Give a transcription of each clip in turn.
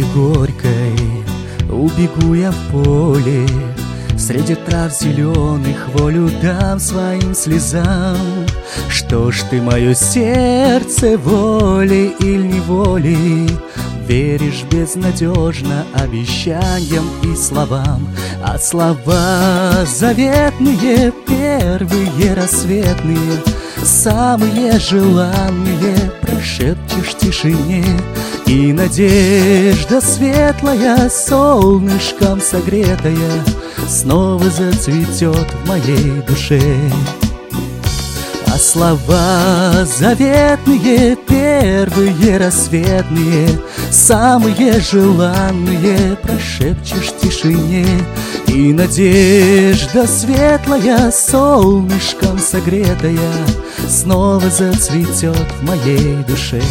горькой убегу я в поле, среди трав зеленых волю дам своим слезам. Что ж ты, мое сердце, волей или неволей, веришь безнадежно обещаниям и словам, а слова заветные, первые рассветные, самые желанные прошепчешь в тишине, и надежда светлая, солнышком согретая, снова зацветет в моей душе. А слова заветные, первые рассветные, самые желанные прошепчешь в тишине, и надежда светлая, солнышком согретая, снова зацветет в моей душе.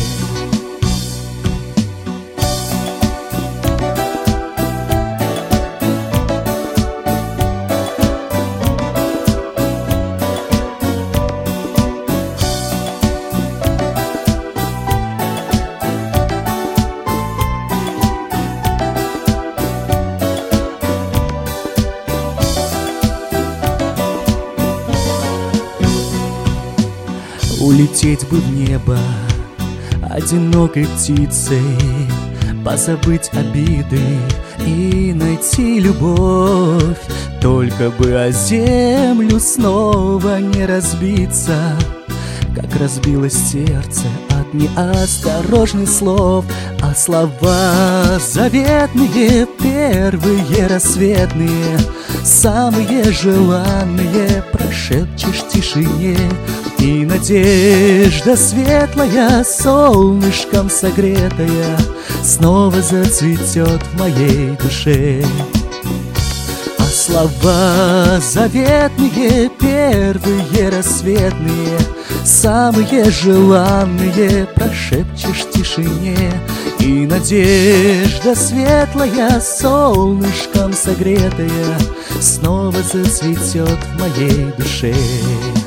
Улететь бы в небо одинокой птицей, позабыть обиды и найти любовь, только бы о землю снова не разбиться, как разбилось сердце от неосторожных слов. А слова заветные, первые рассветные, самые желанные прошепчешь в тишине, и надежда светлая, солнышком согретая, снова зацветет в моей душе. А слова заветные, первые рассветные, самые желанные прошепчешь в тишине, и надежда светлая, солнышком согретая, снова зацветет в моей душе.